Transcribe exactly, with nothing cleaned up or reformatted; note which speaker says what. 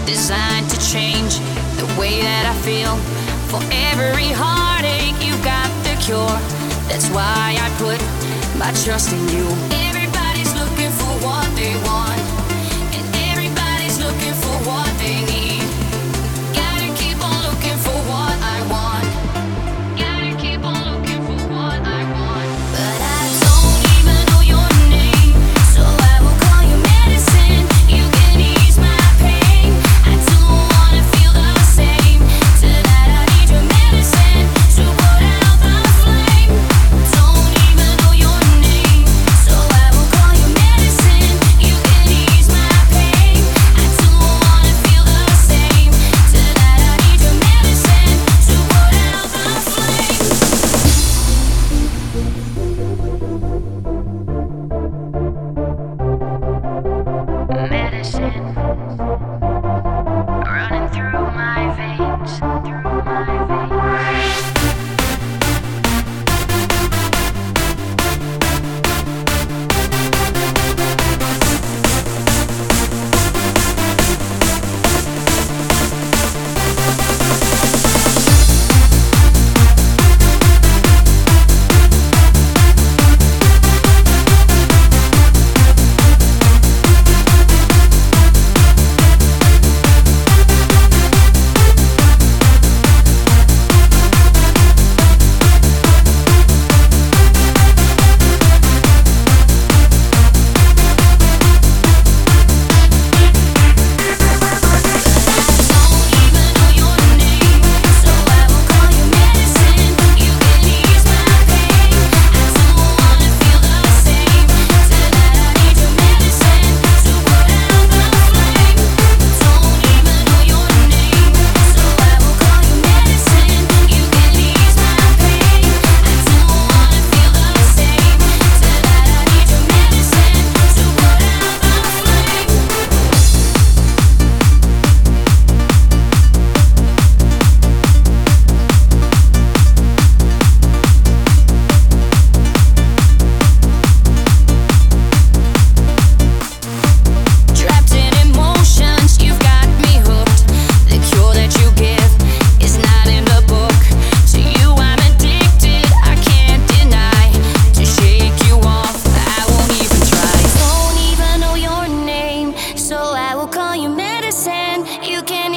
Speaker 1: designed to change the way that I feel. For every heartache, you got the cure. That's why I put my trust in you. Everybody's looking for what they want, and everybody's looking for what they need. Gotta keep on looking for what I want. Gotta keep on looking for what I want. But I don't even know your name, so I will call you medicine. You can ease my pain. I don't wanna feel the same. Tonight I need your medicine to put out the flame. Don't even know your name, so I will call you medicine. You can ease my pain. I don't wanna feel the same. Tonight I need your medicine to put out the flame. Medicine running through my veins, through my veins. Trapped in emotions, you've got me hooked. The cure that you give is not in the book. To you I'm addicted, I can't deny. To shake you off, I won't even try. Don't even know your name, so I will call you medicine. You can